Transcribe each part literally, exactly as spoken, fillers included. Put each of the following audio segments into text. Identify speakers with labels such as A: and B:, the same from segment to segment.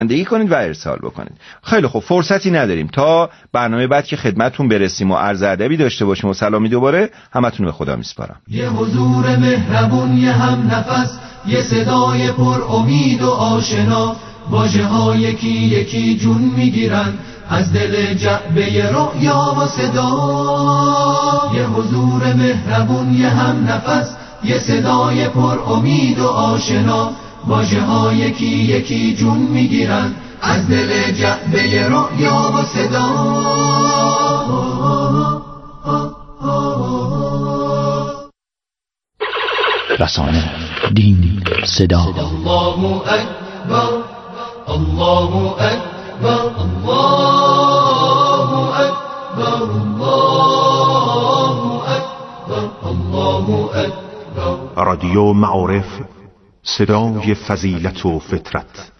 A: رانندگی کنید و ارسال بکنید. خیلی خوب، فرصتی نداریم تا برنامه بعد که خدمتتون برسیم و عرض ادبی داشته باشیم و سلامی دوباره، همتون به خدا میسپارم.
B: یه حضور مهربون، یه هم نفس، یه صدای پر امید و آشنا، واژه ها یکی یکی جون میگیرن از دل جعبه رؤیا و صدا. یه حضور مهربون، یه هم نفس، یه صدای پر امید و آشنا، واژه ها یکی یکی جون میگیرن از دل جعبه رؤیا و صدا.
C: رسانه، دین، صدا.
B: الله اکبر، الله اکبر، الله اکبر، الله اکبر، الله اکبر.
D: رادیو معارف، صدای فضیلت و فطرت.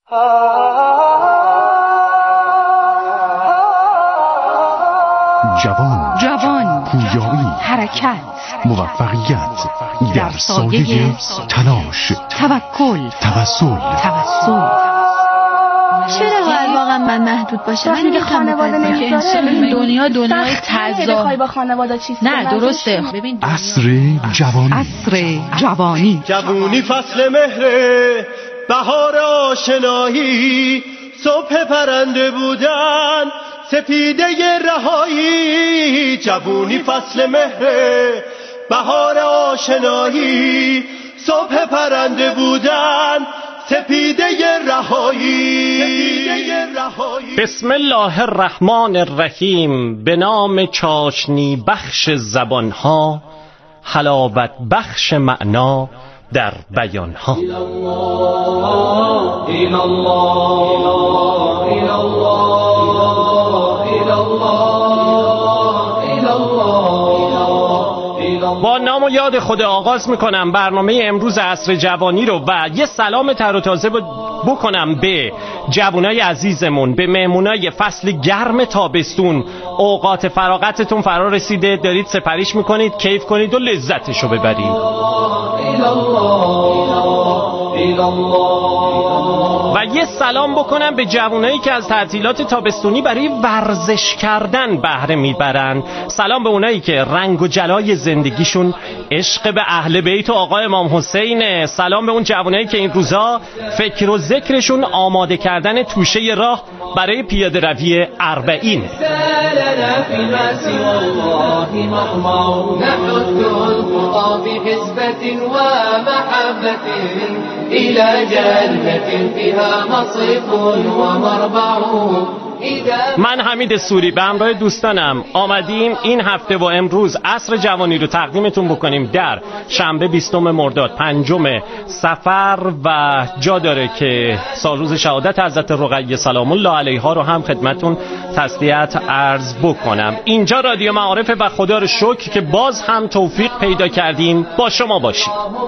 D: جوان،
C: جوان،
D: پویایی،
C: حرکت،
D: موفقیت در سایه تلاش،
C: توکل،
D: توسل.
C: توسل.
E: چرا باید واقعا من محدود باشه؟ من دیگه خانواده نمیذاره.
F: دنیا دنیای تضاد.
E: با خانواده چیز
F: نه درسته. ببین
D: عصر جوانی،
C: عصر جوانی.
G: جوونی فصل مهره، بهار آشنایی، صبح پرنده بودن، سپیده رهایی. جوونی فصل مهره، بهار آشنایی، صبح پرنده بودن، سپیده رهایی.
H: بسم الله الرحمن الرحیم. به نام چاشنی بخش زبانها، حلاوت بخش معنا در بیانها.
B: الى الله، الى الله، الى الله، الى الله.
H: با نام و یاد خدا آغاز میکنم برنامه امروز عصر جوانی رو و یه سلام تر و تازه بکنم به جوانای عزیزمون، به مهمونای فصل گرم تابستون. اوقات فراغتتون فرا رسیده، دارید سپریش میکنید، کیف کنید و لذتشو ببرید. و یه سلام بکنم به جوانایی که از تعطیلات تابستونی برای ورزش کردن بهره میبرن. سلام به اونایی که رنگ و جلای زندگیشون عشق به اهل بیت و آقا امام حسین. سلام به اون جوانایی که این روزا فکر و ذکرشون آماده کردن توشه راه برای پیاده روی اربعین. من حمید سوری به همراه دوستانم آمدیم این هفته و امروز عصر جوانی رو تقدیمتون بکنیم در شنبه بیستم مرداد پنجم صفر و جا داره که سالروز شهادت حضرت رقیه سلام الله علیها رو هم خدمتون تسلیت عرض بکنم. اینجا رادیو معارف و خدا رو شکر که باز هم توفیق پیدا کردیم با شما باشیم.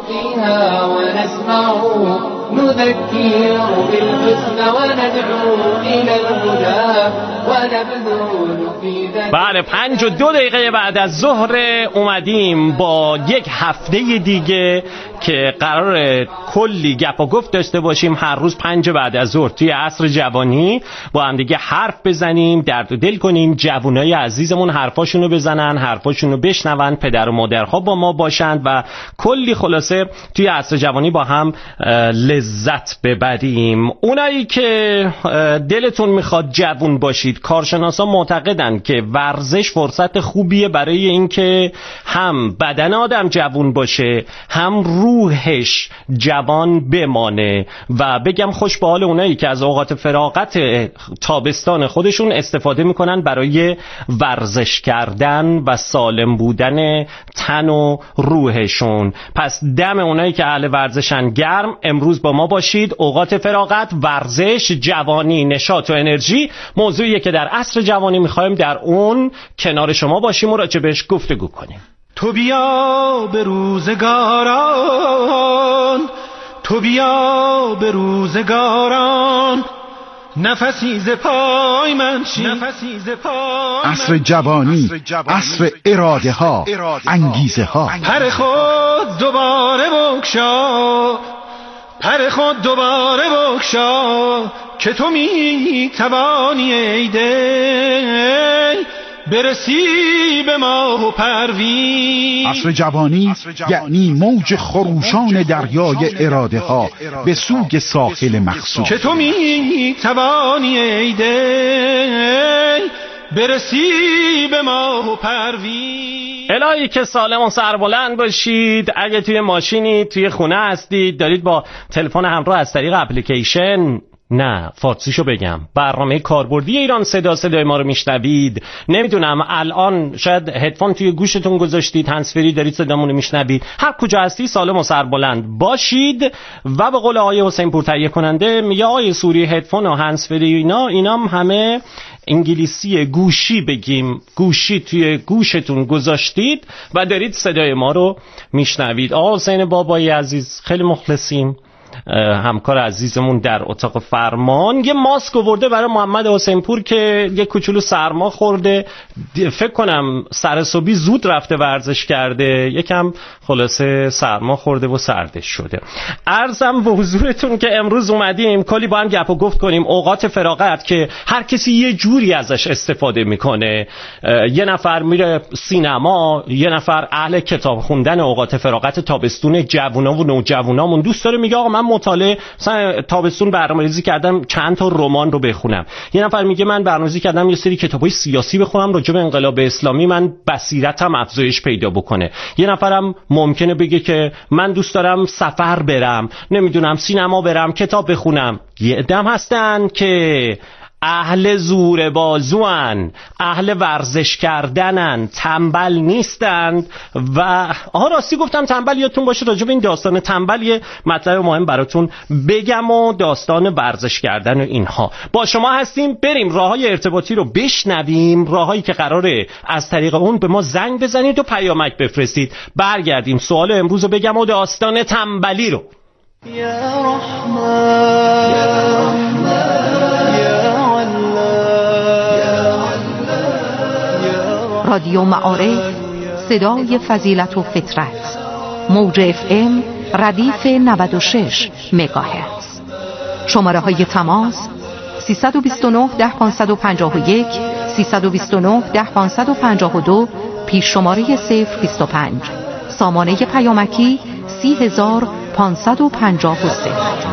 H: بله، پنج و دو دقیقه بعد از ظهر اومدیم با یک هفته دیگه که قرار کلی گپ و گفت داشته باشیم هر روز پنج بعد از ظهر توی عصر جوانی با هم دیگه حرف بزنیم، درد و دل کنیم، جوانای عزیزمون حرفاشونو بزنن، حرفاشونو بشنون، پدر و مادرها با ما باشند و کلی خلاصه توی عصر جوانی با هم لذت ببریم. اونایی که دلتون میخواد جوان باشید، کارشناسا معتقدن که ورزش فرصت خوبیه برای اینکه هم بدن آدم جوان باشه، هم روحش جوان بمانه. و بگم خوش به حال اونایی که از اوقات فراغت تابستان خودشون استفاده میکنن برای ورزش کردن و سالم بودن تن و روحشون. پس دم اونایی که اهل ورزشن گرم، امروز با ما باشید. اوقات فراغت، ورزش، جوانی، نشاط و انرژی موضوعیه که در عصر جوانی میخوایم در اون کنار شما باشیم و راجبش گفتگو کنیم.
G: تو بیا به روزگاران، تو بیا به روزگاران، نفسی ز پای من شین، نفسی ز پای.
I: عصر جوانی، عصر اراده ها، انگیزه ها.
G: پر خود دوباره بکشا، پر خود دوباره بکشا، که تو می توانی ای دل برسی به ماه و پروین.
I: عصر جوانی یعنی موج خروشان دریای اراده ها به سوی ساحل مخصوص.
G: که تو می توانی ای دل برسی به ماه و پروین.
H: الهی که سالم و سربلند باشید. اگه توی ماشینی، توی خونه هستید، دارید با تلفن همراه از طریق اپلیکیشن، نه فارسیشو بگم، برنامه کاربردی ایران صدا صدای ما رو میشنوید، نمیدونم الان شاید هدفون توی گوشتون گذاشتید، هندزفری دارید صدامون رو میشنوید، هر کجا هستی سالم و سربلند باشید. و به قول آقای حسین پور تهیه کننده میگه آقای سوری هدفون و هندزفری اینا اینام همه انگلیسی گوشی بگیم، گوشی توی گوشتون گذاشتید و دارید صدای ما رو میشنوید. آقا حسین بابایی عزیز خیلی مخلصیم، همکار عزیزمون در اتاق فرمان یه ماسک آورده برای محمد حسین پور که یه کوچولو سرما خورده، فکر کنم سر صبحی زود رفته ورزش کرده، یکم خلاصه سرما خورده و سردش شده. عرضم به حضورتون که امروز اومدیم کلی با هم گپ و گفت کنیم اوقات فراغت که هر کسی یه جوری ازش استفاده میکنه. یه نفر میره سینما، یه نفر اهل کتاب خوندن اوقات فراغت تابستون جوونا و نوجوانامون دوست داره میگه آقا من مطالعه مثلا تابستون برنامه‌ریزی کردم چند تا رمان رو بخونم. یه نفر میگه من برنامه‌ریزی کردم یه سری کتابای سیاسی بخونم راجع به انقلاب اسلامی، من بصیرتم افزایش پیدا بکنه. یه نفرم ممکنه بگه که من دوست دارم سفر برم، نمیدونم سینما برم، کتاب بخونم. یه عده‌ام هستن که اهل زور بازوان، اهل ورزش کردنن، تنبل نیستند. و آها راستی گفتم تنبل، یادتون باشه راجع به این داستان تنبل یه مطلب مهم براتون بگم و داستان ورزش کردن و اینها. با شما هستیم، بریم راههای ارتباطی رو بشنویم، راههایی که قراره از طریق اون به ما زنگ بزنید و پیامک بفرستید. برگردیم سوال امروز رو بگم و داستان تنبلی رو.
B: یا رحمان یا رحمان یا
C: رادیو معارف، صدای فضیلت و فطرت، موج اف ام ردیف نود و شش مگاهرتز. شماره های تماس سیصد و بیست و نه ده پانصد و پنجاه و یک، سیصد و بیست و نه ده پانصد و پنجاه و دو، پیش شماره صفر بیست و پنج، سامانه پیامکی سی هزار پانصد و پنجاه و سه.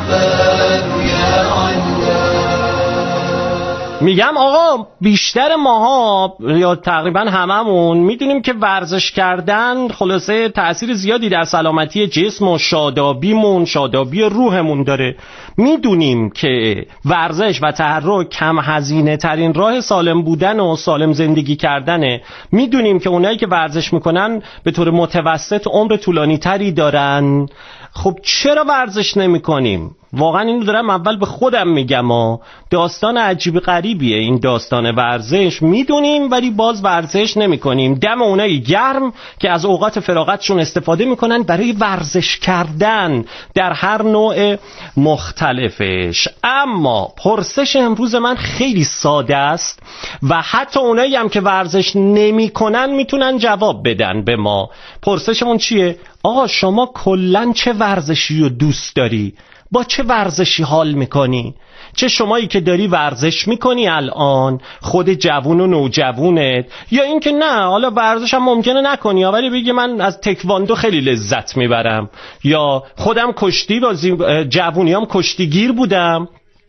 H: میگم آقا بیشتر ماها یا تقریبا هممون میدونیم که ورزش کردن خلاصه تأثیر زیادی در سلامتی جسم و شادابیمون، شادابی روحمون داره. میدونیم که ورزش و تحرک کم هزینه ترین راه سالم بودن و سالم زندگی کردنه. میدونیم که اونایی که ورزش میکنن به طور متوسط عمر طولانی تری دارن. خب چرا ورزش نمی کنیم؟ واقعا اینو دارم اول به خودم میگم ها. داستان عجیب غریبیه این داستان ورزش. میدونیم ولی باز ورزش نمی کنیم. دم اونایی گرم که از اوقات فراغتشون استفاده میکنن برای ورزش کردن در هر نوع مختلفش. اما پرسش امروز من خیلی ساده است و حتی اونایی هم که ورزش نمی کنن میتونن جواب بدن به ما. پرسشمون چیه؟ آقا شما کلن چه ورزشی رو دوست داری؟ با چه ورزشی حال میکنی؟ چه شمایی که داری ورزش میکنی الان، خود جوون و نوجوونت، یا اینکه نه حالا ورزش هم ممکنه نکنی ولی بگی من از تکواندو خیلی لذت میبرم، یا خودم کشتی بازی، جوونیام کشتیگیر بودم،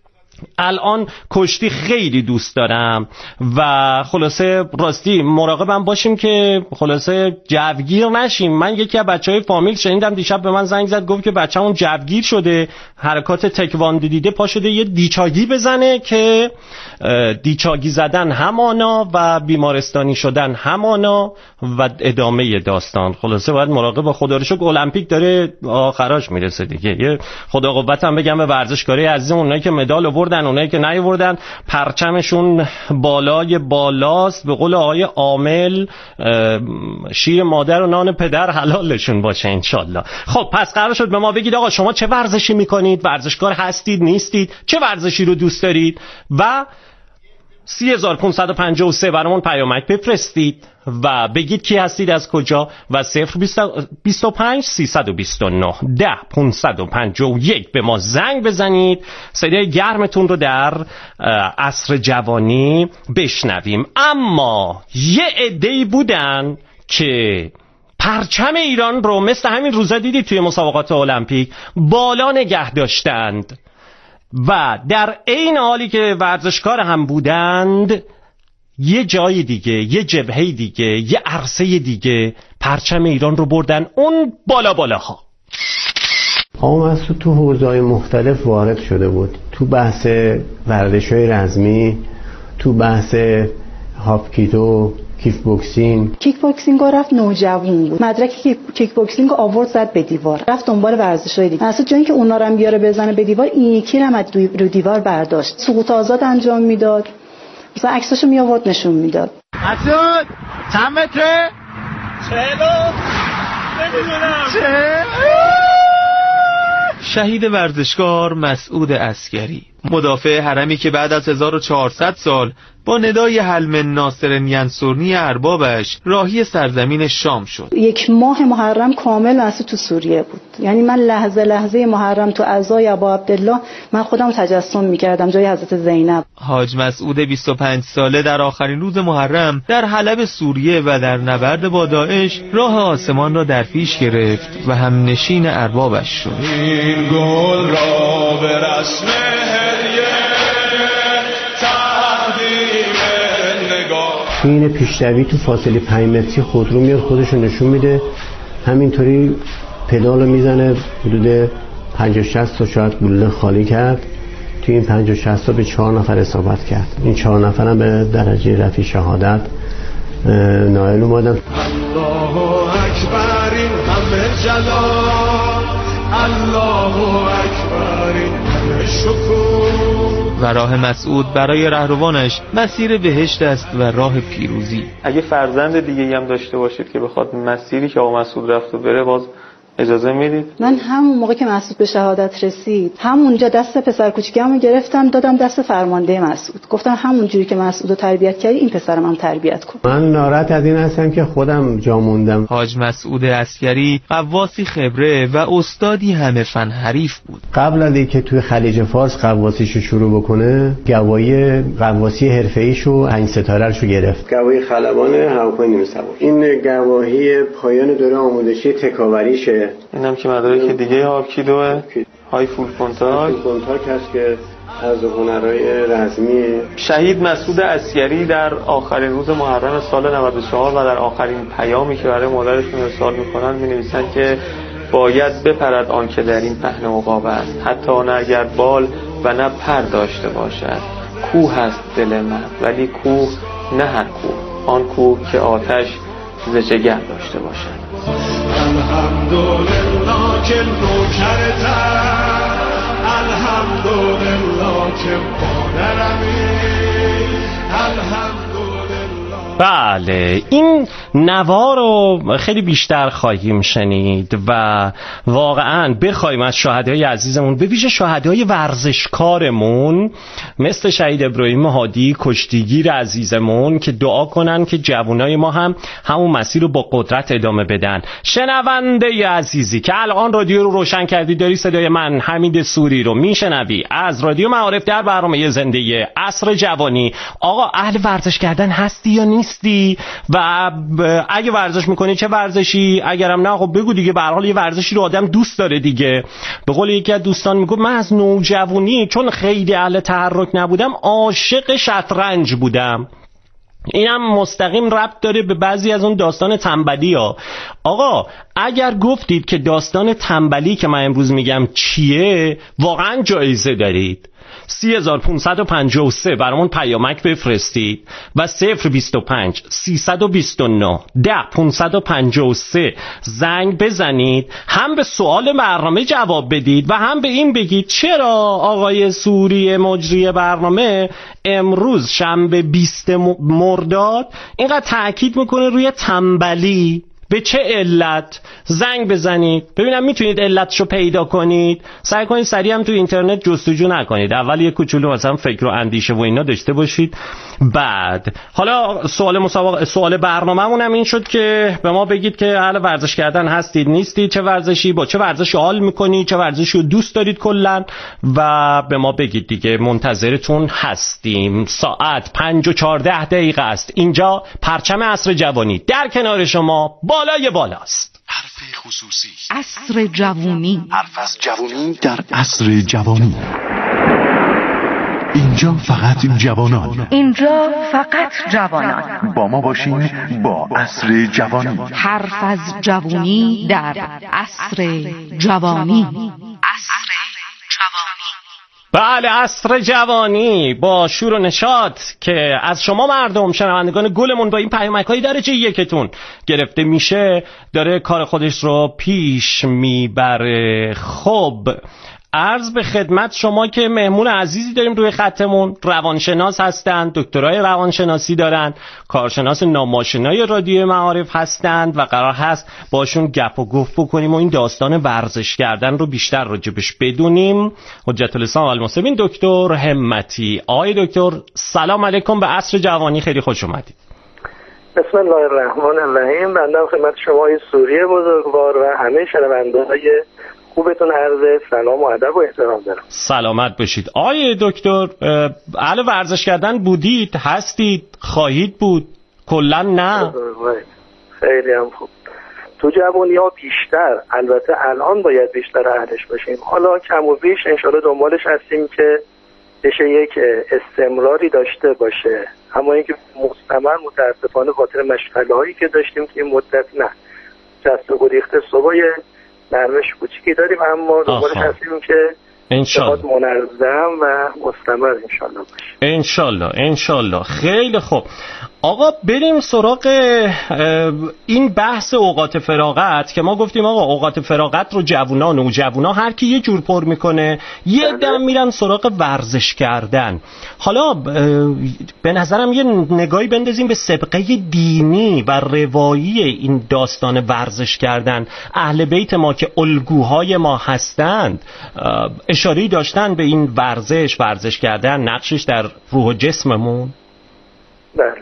H: الان کشتی خیلی دوست دارم. و خلاصه راستی مراقبم باشیم که خلاصه جوگیر نشیم. من یکی از بچهای فامیل شنیدم دیشب به من زنگ زد گفت که بچه‌مون جوگیر شده، حرکات تکواندو دیده، پا شده یه دیچاگی بزنه که دیچاگی زدن همانا و بیمارستانی شدن همانا و ادامه داستان. خلاصه باید مراقب. خدا رو شکر المپیک داره آخراش میرسه دیگه. یه خدا قوتم بگم به ورزشکارای عزیزمون، اونایی که مدال آوردن، اونایی که نیاوردن، پرچمشون بالای بالاست. به قول آقای عامل شیر مادر و نان پدر حلالشون باشه انشالله. خب پس قرار شد به ما بگید آقا شما چه ورزشی میکنید؟ ورزشکار هستید نیستید؟ چه ورزشی رو دوست دارید؟ و سه هزار پانصد و پنجاه و سه برامون پیامک بفرستید و بگید کی هستید از کجا و صفر بیست و پنج سیصد و بیست و نه ده پانصد و پنجاه و یک به ما زنگ بزنید، صدای گرمتون رو در عصر جوانی بشنویم. اما یه عده‌ای بودن که پرچم ایران رو مثل همین روزا دیدید توی مسابقات المپیک بالا نگه داشتند و در عین حالی که ورزشکار هم بودند یه جای دیگه، یه جبهه دیگه، یه عرصه دیگه پرچم ایران رو بردن اون بالا بالاها.
J: آقا مسعود تو حوزه‌های مختلف وارد شده بود، تو بحث ورزش‌های رزمی، تو بحث هاپکیدو، کیک بوکسینگ.
K: کیک بوکسینگ رفت نوجوان بود، مدرک کیک بوکسینگ آورد زد به دیوار، رفت دنبال ورزش‌های دیگه. اصلا جایی که اونا رو هم بیاره بزنه به دیوار، این یکی رو هم رو دیوار برداشت، سقوط آزاد انجام میداد، مثلا عکساشو می آورد نشون میداد.
L: مسعود چند متره؟ چهلو نمیدونم چه؟
M: شهید ورزشکار مسعود عسگری، مدافع حرمی که بعد از هزار و چهارصد سال با ندای حلم ناصر ینصرنی اربابش راهی سرزمین شام شد.
K: یک ماه محرم کامل اصلا تو سوریه بود، یعنی من لحظه لحظه محرم تو عزای ابا عبدالله من خودم تجسم میکردم جای حضرت زینب.
M: حاج مسعود بیست و پنج ساله در آخرین روز محرم در حلب سوریه و در نبرد با داعش راه آسمان را در پیش گرفت و هم نشین اربابش شد.
N: این گل را به رسم
J: این پیشروی تو فاصله پنج متری خودرو میاد خودشو نشون میده، همینطوری پدالو میزنه، حدود پنجاه شصت تا شاید گلوله خالی کرد. تو این پنجاه شصت تا به چهار نفر اصابت کرد. این چهار نفر هم به درجه رفیع شهادت نائل اومدن.
N: الله اکبر این همه جلال، الله اکبر این همه شکر.
M: و راه مسعود برای رهروانش مسیر بهشت است و راه پیروزی.
O: اگه فرزند دیگه هم داشته باشید که بخواد مسیری که آقا مسعود رفت و بره، باز اجازه میدید؟
K: من همون موقع که مسعود به شهادت رسید همونجا دست پسر کوچیکمو گرفتم دادم دست فرمانده مسعود، گفتم همون جوری که مسعودو تربیت کردی این پسرم هم تربیت کن.
J: من ناراحت از این هستم که خودم جا موندم.
M: حاج مسعود عسگری قواسی خبره و استادی همه فن حریف بود.
J: قبل از اینکه توی خلیج فارس قواسیشو شروع بکنه گواهی قواسی حرفه‌ایشو پنج ستاره‌شو گرفت، گواهی خلبان هواپیمای نیمه سوار. این گواهی پایان دوره آموزشی تکاوریشه.
O: اینم که مدارک دیگه هاپکیدوه، های فول کنتاک
J: کنتاک هست که از هنرهای رزمی.
O: شهید مسعود عسگری در آخرین روز محرم سال نود و چهار و در آخرین پیامی که برای مادرشون ارسال میکنن می‌نویسن که باید بپرد آن که در این پهن عقاب است، حتی نه اگر بال و نه پر داشته باشد. کوه است دل من، ولی کوه نه هر کوه، آن کوه که آتش ز جگر داشته باشد.
N: الحمدلله که نوکرتم، الحمدلله که مادرمی، الحمدلله.
H: بله، این نوا رو خیلی بیشتر خواهیم شنید و واقعا بخوایم از شهدای عزیزمون، به ویژه شهدای ورزشکارمون مثل شهید ابراهیم هادی کشتیگیر عزیزمون که دعا کنن که جوانای ما هم همون مسیر رو با قدرت ادامه بدن. شنونده عزیزی که الان رادیو رو روشن کردی، داری صدای من حمید سوری رو میشنوی از رادیو معارف در برنامه زنده عصر جوانی. آقا اهل ورزش کردن هستی یا نیستی؟ و اگه ورزش میکنی چه ورزشی؟ اگرم نه خب بگو دیگه، به هر حال یه ورزشی رو آدم دوست داره دیگه. به قول یکی از دوستان میگه من از نوجوانی چون خیلی اهل تحرک نبودم عاشق شطرنج بودم. اینم مستقیم ربط داره به بعضی از اون داستان تنبلی ها. آقا اگر گفتید که داستان تنبلی که من امروز میگم چیه، واقعا جایزه دارید. سه هزار پانصد و پنجاه و سه برامون پیامک بفرستید و صفر بیست و پنج سیصد و بیست و نه ده پانصد و پنجاه و سه زنگ بزنید، هم به سوال برنامه جواب بدید و هم به این بگید چرا آقای سوری مجری برنامه امروز شنبه بیست مرداد اینقدر تأکید میکنه روی تنبلی. به چه علت زنگ بزنید ببینم میتونید علتشو پیدا کنید. سعی کنید سریع هم تو اینترنت جستجو نکنید، اول یه کوچولو مثلا فکر و اندیشه و اینا داشته باشید. بعد حالا سوال مسابقه سوال برنامه‌مون هم این شد که به ما بگید که اهل ورزش کردن هستید نیستید، چه ورزشی با چه ورزشی حال میکنید، چه ورزشی رو دوست دارید کلا، و به ما بگید دیگه. منتظرتون هستیم. ساعت پنج و چهارده دقیقه است. اینجا پرچم عصر جوانی در کنار شما بالای بالاست.
D: حرف خصوصی.
C: عصر جوانی.
D: حرف از جوانی در عصر جوانی. اینجا فقط جوانان.
C: اینجا فقط جوانان.
D: با ما باشین با عصر جوانی.
C: حرف از جوانی در عصر جوانی. عصر
H: جوانی. بله، عصر جوانی با شور و نشاط که از شما مردم شنوندگان گلمون با این پیامک‌های درجه یکتون گرفته میشه داره کار خودش رو پیش میبره. خب عرض به خدمت شما که مهمون عزیزی داریم روی خطمون. روانشناس هستند، دکترای روانشناسی دارن، کارشناس ناماشنای رادیو معارف هستند و قرار هست باشون گپ و گفت بکنیم و این داستان ورزش کردن رو بیشتر راجبش بدونیم. حجت الاسلام و المسلمین دکتر همتی. آقای دکتر سلام علیکم، به عصر جوانی خیلی خوش اومدید.
P: بسم الله الرحمن الرحیم. بنده خدمت شما سوریه بزرگوار و همه شنونده‌های خوبتون عرض سلام و ادب و احترام دارم.
H: سلامت باشید. آقای دکتر اهل ورزش کردن بودید، هستید، خواهید بود، کلا نه؟
P: خیلی هم خوب. تو جوانی ها بیشتر، البته الان باید بیشتر اهلش باشیم. حالا کم و بیش انشالله دنبالش هستیم که بشه یک استمراری داشته باشه. اما اینکه مستمر متاسفانه خاطر مشغله هایی که داشتیم که این مدت نه. جست و گریخته صبح نرمش کوچیکی داریم، اما دنبالش هستیم که
H: انشالله
P: منظم و مستمر انشالله باشه.
H: انشالله انشالله. خیلی خوب آقا، بریم سراغ این بحث اوقات فراغت که ما گفتیم آقا اوقات فراغت رو جوونا و جوونا هر کی یه جور پر میکنه، یه دم میرن سراغ ورزش کردن. حالا به نظرم یه نگاهی بندازیم به سابقه دینی و روایی این داستان ورزش کردن. اهل بیت ما که الگوهای ما هستند اشاره‌ای داشتن به این ورزش ورزش کردن، نقشش در روح و جسممون.
P: بله،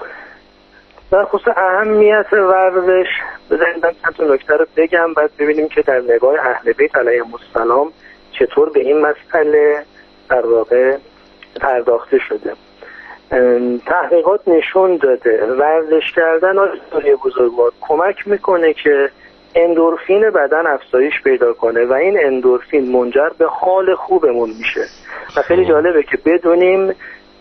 P: در خصوص اهمیت ورزش بذارید چند تا نکته رو بگم، بعد ببینیم که در نگاه اهل بیت علیهم السلام چطور به این مسئله در واقع پرداخته شده. تحقیقات نشون داده ورزش کردن آقای بزرگوار کمک میکنه که اندورفین بدن افزایش پیدا کنه و این اندورفین منجر به حال خوبمون میشه. و خیلی جالبه که بدونیم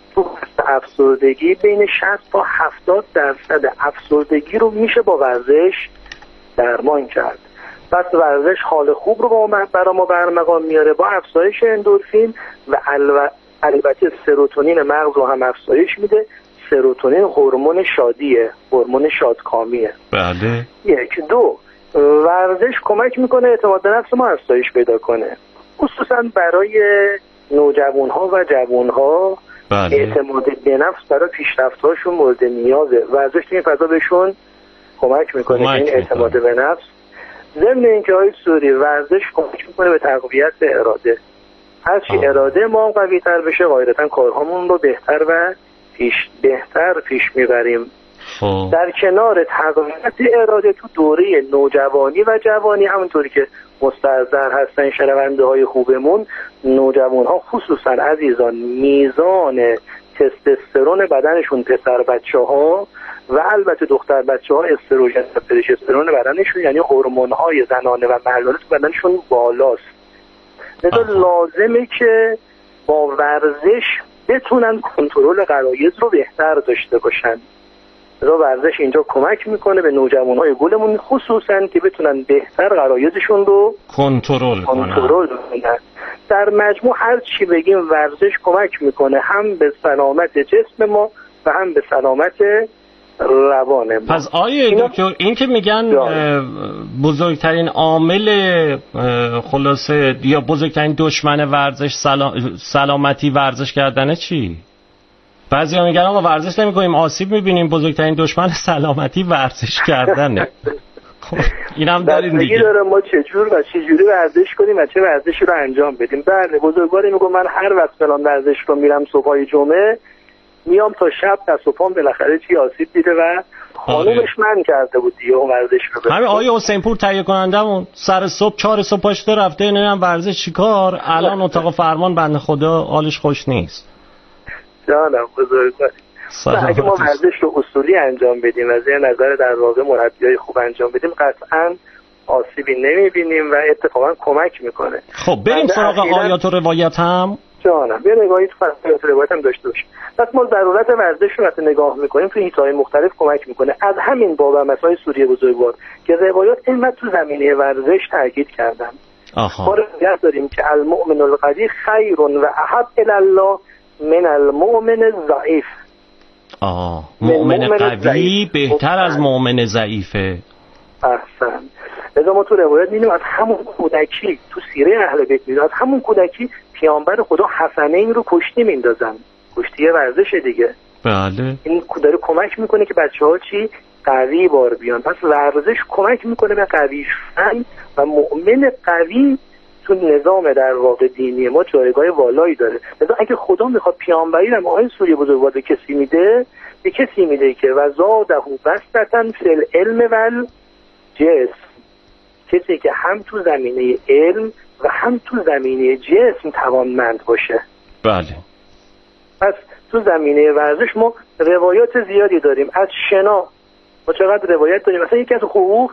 P: افسردگی بین شصت تا هفتاد درصد افسردگی رو میشه با ورزش درمان کرد. پس ورزش حال خوب رو برای ما برمقام میاره با افزایش اندورفین و البته سروتونین مغز رو هم افزایش میده. سروتونین هورمون شادیه، هورمون شادکامیه.
H: بله.
P: یک دو ورزش کمک میکنه اعتماد به نفس ما افزایش پیدا کنه، خصوصا برای نوجوانها و جوانها. بله. اعتماد به نفس برای پیشرفت‌هاشون مورد نیازه. ورزش این فضا بهشون کمک میکنه که این اعتماد به نفس. ضمن اینکه های سوری ورزش کمک میکنه به تقویت اراده. هرچی آه. اراده ما قوی‌تر بشه قاعدتاً کارهامون رو بهتر و پیش بهتر پیش میبریم. آه. در کنار تقویت اراده تو دوره نوجوانی و جوانی همونطوری که مستحضر هستن شنونده های خوبمون، نوجوان ها خصوصا عزیزان میزان تستوسترون بدنشون پسر بچه ها و البته دختر بچه ها استروژن و پروژسترون بدنشون یعنی هورمون های زنانه و مردانه تو بدنشون بالاست. لذا لازمه که با ورزش بتونن کنترل غرایز رو بهتر داشته باشن. لذا ورزش اینجا کمک میکنه به نوجوانهای گلمون خصوصا که بتونن بهتر غرایزشون رو
H: کنترل
P: کنترل کنن. در مجموع هر چی بگیم ورزش کمک میکنه هم به سلامت جسم ما و هم به سلامت روان ما.
H: پس آیه دکتر این که میگن بزرگترین عامل خلاصه یا بزرگترین دشمن ورزش سلام... سلامتی ورزش کردنه چی؟ بعضی ها میگن آقا ورزش نمی کنیم آسیب میبینیم، بزرگترین دشمن سلامتی ورزش کردنه. اینم داریم دیگه.
P: داره ما چجور و چجوری ورزش کنیم و چه ورزشی رو انجام بدیم. بله بزرگواری میگم من هر وقت فلان ورزش رو میرم صبحای جمعه میام تا شب دست و پام بالاخره چی آسیب دیده و خانومش من کرده بود دیگه اون ورزش رو.
H: همین آقای حسین پور تهیه کنندمون سر صبح چهار صبح پاشته رفته نمیدونم ورزش چیکار، الان اتاق فرمان بنده خدا حالش خوش نیست.
P: جانم بزرگواری. اگه ما ورزش رو اصولی انجام بدیم و زیر نظر در واقع مربیای خوب انجام بدیم قطعاً آسیبی نمیبینیم و اتفاقا کمک میکنه.
H: خب بریم سراغ آیات و روایت هم.
P: جانم یه نگاهی تو آیات و روایت هم داشته باشیم. پس ما ضرورت ورزش رو وقتی نگاه میکنیم تو حیط‌های مختلف کمک میکنه. از همین باب مسائل سوریه بزرگوار که روایات اینقدر تو زمینه ورزش تاکید کردن.
H: آها.
P: ما روایت داریم که المؤمن القوی خیر و احب الی الله من المؤمن الضعیف.
H: آه مؤمن قوی بهتر از مؤمن ضعیفه.
P: احسن. لذا ما تو روایت می‌بینیم از همون کودکی تو سیره اهل بیت می‌بینیم از همون کودکی پیامبر خدا حسنین رو کشتی میندازن. کشتی ورزش دیگه.
H: بله.
P: این داره کمک میکنه که بچه‌ها چی قوی بار بیان. پس ورزش کمک میکنه به قوی شدن و مؤمن قوی تو نظام در واقع دینی ما جایگاه والایی داره. لذا اگه خدا میخواد پیامبری رو آیه سوره بزرگوار به کسی میده به کسی میده که وزاده بسطتن فی العلم والجسم، کسی که هم تو زمینه علم و هم تو زمینه جسم توانمند باشه.
H: بله.
P: پس تو زمینه ورزش ما روایات زیادی داریم. از شنا ما چقدر روایت داریم. مثلا یکی از حقوق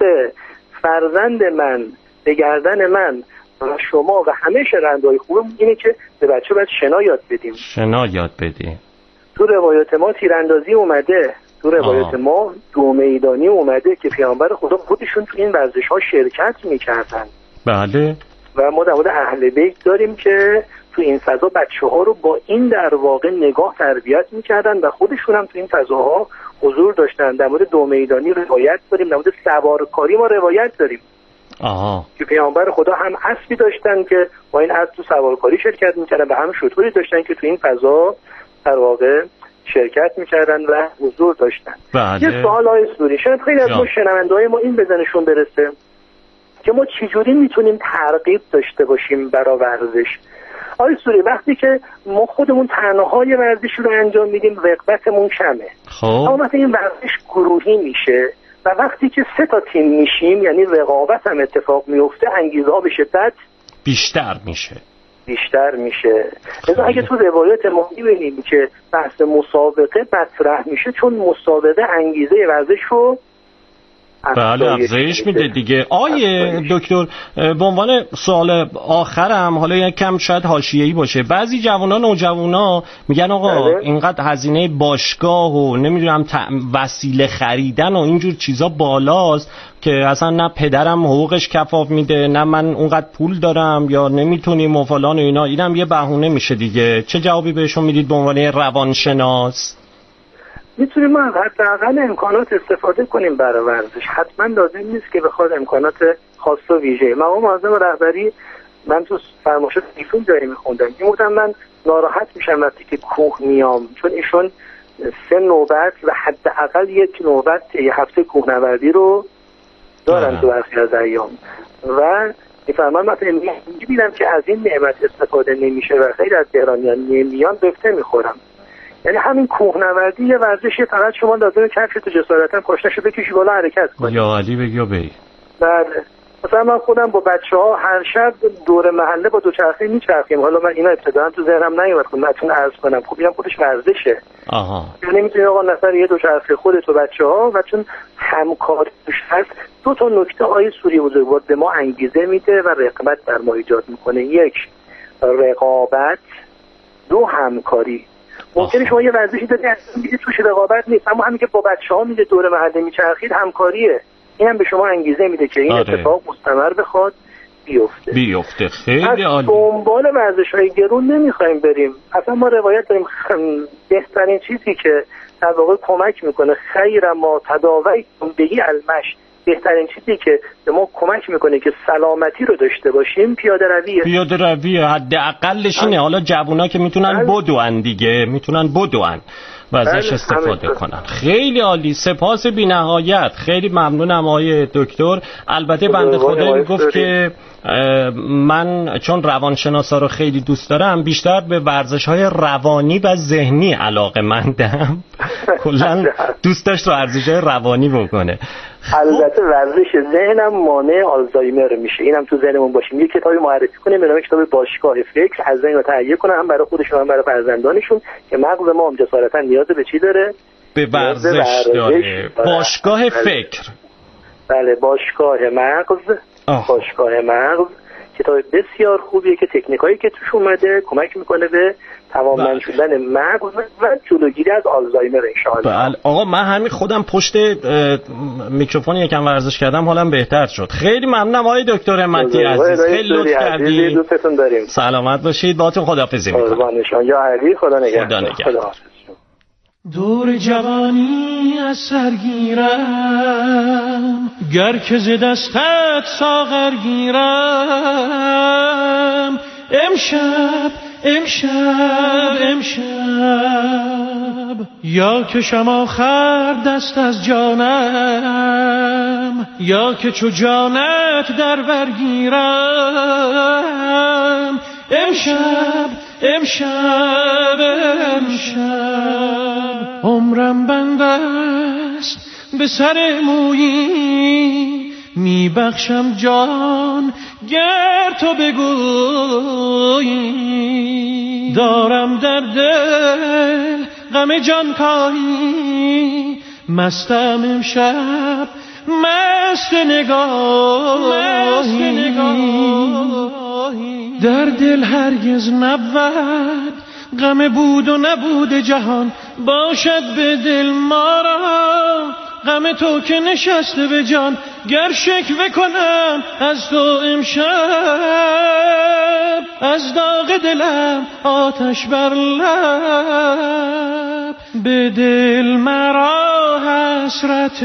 P: فرزند من به گردن من و شما و همه شنونده‌های خوبم اینه که به بچه باید شنا یاد بدیم.
H: شنا یاد بدیم.
P: تو روایات ما تیراندازی اومده، تو روایات آه. ما دو میدانی اومده که پیامبر خدا خودشون تو این ورزش ها شرکت میکردن.
H: بله.
P: و ما در مورد اهل بیت داریم که تو این فضا بچه ها رو با این در واقع نگاه تربیت میکردن و خودشون هم تو این فضاها حضور داشتن. در مورد دو میدانی روایت داریم، در مورد سوارکاری ما روایت داریم.
H: آها.
P: که پیامبر خدا هم اسبی داشتن که با این اسب تو سوارکاری شرکت میکردن و هم شتوری داشتن که تو این فضا در واقع شرکت میکردن و حضور داشتن.
H: بله.
P: یه سوال های سوری شاید خیلی از ما شنونده‌های ما این بزنشون برسه که ما چجوری میتونیم ترغیب داشته باشیم برای ورزش. آقای سوری وقتی که ما خودمون تنهای ورزش رو انجام میدیم رغبتمون کمه.
H: خب
P: اما وقتی این ورزش گروهی میشه و وقتی که سه تا تیم میشیم یعنی رقابت هم اتفاق میفته انگیزه ها به شدت
H: بیشتر میشه
P: بیشتر میشه. لذا اگه تو روایت ما میبینیم که بحث مسابقه مطرح میشه چون مسابقه انگیزه ورزش رو
H: بله افزایش میده دیگه. آیه دکتر به عنوان سوال آخرم حالا یک کم شاید حاشیه‌ای باشه، بعضی جوانان و نوجوانا میگن آقا بله. اینقدر هزینه باشگاه و نمیدونم ت... وسیله خریدن و اینجور چیزا بالاست که اصلا نه پدرم حقوقش کفاف میده نه من اونقدر پول دارم یا نمیتونیم و فلان و اینا. اینم یه بهونه میشه دیگه. چه جوابی بهشون میدید به عنوان روانشناس؟
P: میتونیم ما حداقل امکانات استفاده کنیم برای ورزش. حتما لازم نیست که بخواد امکانات خاص و ویژه. مقام معظم رهبری من تو فرمایشات ایشون جایی میخوندم میگفتم من ناراحت میشم وقتی که کوه میام، چون ایشون سه نوبت و حداقل یک نوبت یه هفته کوهنوردی رو دارن تو برخی از ایام و میفرمان مثلا میبینم که از این نعمت استفاده نمیشه و خیلی از تهرانیان نمیان بفته میخورم. یعنی همین کوهنوردی یه ورزشی فقط شما لازمه کفش تو جسارتا پاشنشو بکشی بالا حرکت کنی.
H: یا علی بگی یا بی.
P: بله. مثلا من خودم با بچه‌ها هر شب دور محله با دوچرخه میچرخیم. حالا من اینا ابتداً تو ذهنم نیومد که بهتون عرض کنم. خب اینم خودش ورزشه.
H: آها.
P: یعنی میتونی آقا نفر یه دوچرخه خودت و بچه‌ها و چون همکاری توش هست دو تا نکته آیه سوره بزرگوار به ما انگیزه میده و رقابت در ما ایجاد میکنه. یک رقابت، دو همکاری. ممکنه شما یه ورزشی داری اصلا میگه توش رقابت نیست اما همین که با بچه‌ها میگه دور محله میچرخید همکاریه. اینم به شما انگیزه میده که این آره. اتفاق مستمر بخواد بیفته.
H: بیفته. خیلی عالی.
P: دنبال ورزش‌های گرون نمیخوایم بریم. اصلا ما روایت داریم بهترین چیزی که در واقع کمک میکنه خیر ما تداویتم بهی المشی، بهترین چیزی که به ما کمک میکنه که سلامتی رو داشته باشیم پیاده رویه.
H: پیاده رویه حداقلش اینه. حالا جوونا که میتونن بدوئن دیگه، میتونن بدوئن. و ازش استفاده کنن. خیلی عالی، سپاس بی‌نهایت، خیلی ممنونم آقای دکتر. البته بنده خدایی میگفت که من چون روانشناسا رو خیلی دوست دارم بیشتر به ورزش‌های روانی و ذهنی علاقه‌مندم. کلاً دوست داشت ورزش‌های روانی بکنه.
P: البته ورزش ذهنم مانع آلزایمر میشه، اینم تو ذهنمون باشیم. یه کتابی معرفی کنیم به نام کتاب باشگاه فکر، از ذهن رو تهیه کنن هم برای خودشون هم برای فرزندانشون که مغز ما هم جسارتا نیاز به چی داره؟
H: به ورزش داره. باشگاه فکر.
P: بله، باشگاه مغز. آه. باشگاه مغز کتاب بسیار خوبیه که تکنیکایی که توش اومده کمک میکنه به توانمند شدن مغز و جلوگیری از آلزایمر انشاءالله.
H: بله آقا، من همین خودم پشت میکروفون یکم ورزش کردم حالم بهتر شد. خیلی ممنونم آقای دکتر همتی عزیز، خیلی لطف کردید.
P: دوستتون داریم.
H: سلامت باشید، باهاتون خداحافظی میکنم.
P: قربانشان یا علی، خدا نگهدار.
H: خدا نگهدار.
G: دور جوانی از سرگیرم، گر که ز دستت ساغر گیرم. امشب امشب امشب یا که شما آخر دست از جانم، یا که چو جانت در برگیرم. امشب امشب امشب عمرم بند است به سر مویی، میبخشم جان گر تو بگویی. دارم در دل غم جان کاهی، مستم امشب مست نگاهی. در دل هرگز نبود غم بود و نبود جهان، باشد به دل ما را غم تو که نشسته به جان. گر شکوه کنم از تو امشب، از داغ دلم آتش بر لب. به دل مرا حسرت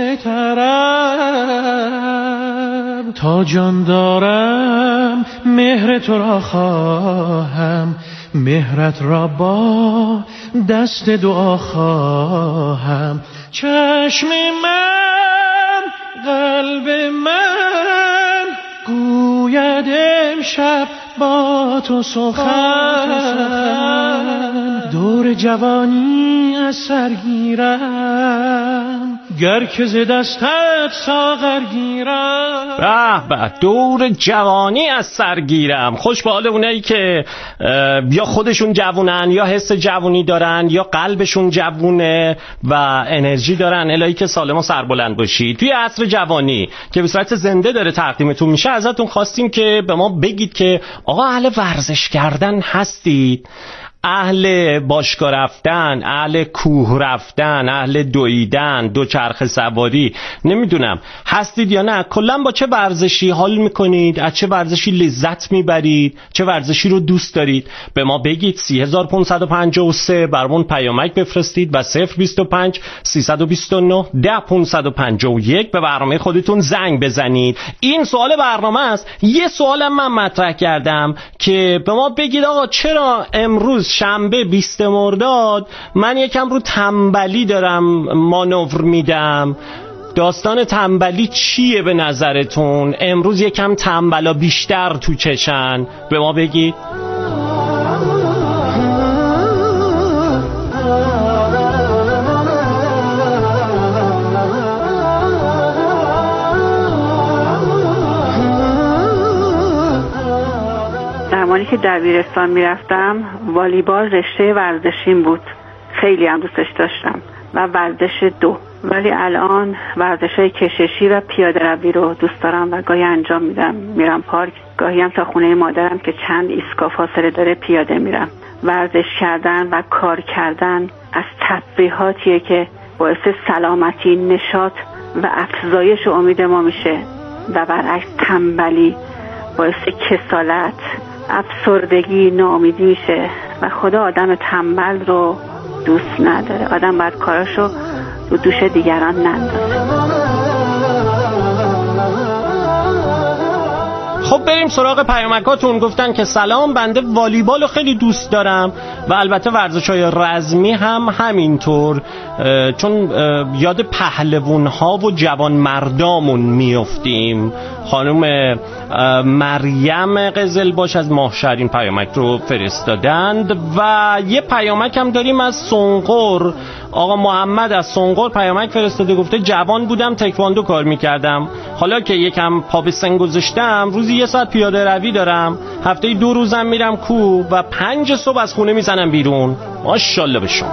G: طرب، تا جان دارم مهر تو را خواهم، مهرت را با دست دعا خواهم. چشم من قلب من گوید امشب با تو سخن. دور جوانی از سرگیرم، گر که ز دستت ساغر گیرم.
H: به به، دور جوانی از سرگیرم. خوش به حال اونایی که یا خودشون جوونن یا حس جوونی دارن یا قلبشون جوونه و انرژی دارن. الهی که سالم و سربلند باشید. توی عصر جوانی که به صورت زنده داره تقدیمتون میشه، ازتون خواستیم که به ما بگید که آقا اهل ورزش کردن هستید؟ اهل باشگاه رفتن، اهل کوه رفتن، اهل دویدن، دوچرخه سواری، نمیدونم هستید یا نه؟ کلا با چه ورزشی حال میکنید؟ از چه ورزشی لذت میبرید؟ چه ورزشی رو دوست دارید؟ به ما بگید. سه هزار و پانصد و پنجاه و سه برامون پیامک بفرستید و صفر بیست و پنج سیصد و بیست و نه ده پانصد و پنجاه و یک به برنامه خودتون زنگ بزنید. این سوال برنامه است. یه سوالم من مطرح کردم که به ما بگید آقا چرا امروز شنبه بیست مرداد من یکم رو تنبلی دارم مانور میدم؟ داستان تنبلی چیه به نظرتون؟ امروز یکم تنبلا بیشتر تو چشن؟ به ما بگید.
Q: زمانی که دبیرستان میرفتم والیبال رشته ورزشیم بود، خیلی هم دوستش داشتم و ورزش دو. ولی الان ورزش‌های کششی و پیاده روی رو دوست دارم و گاهی انجام میدم. میرم پارک، گاهی هم تا خونه مادرم که چند ایستگاه فاصله داره پیاده میرم. ورزش کردن و کار کردن از تفریحاتیه که باعث سلامتی، نشاط و افزایش امید ما میشه و برعکس تنبلی باعث کسالت، افسردگی، ناامیدی میشه و خدا آدم تنبل رو دوست نداره. آدم باید کاراشو رو دوش دیگران نندازه.
H: خب بریم سراغ پیامکاتون. گفتن که سلام، بنده والیبال رو خیلی دوست دارم و البته ورزش‌های رزمی هم همینطور، چون یاد پهلوان‌ها و جوانمردامون میافتیم. خانم مریم قزلباش از ماهشهر پیامک رو فرستادند و یه پیامک هم داریم از سنقر. آقا محمد از سنقر پیامک فرستاده، گفته جوان بودم تکواندو کار میکردم، حالا که یکم پا به سن گذاشتم روزی یه ساعت پیاده روی دارم، هفته دو روزم میرم کوه و پنج صبح از خونه میزنم بیرون. ماشاءالله به شما.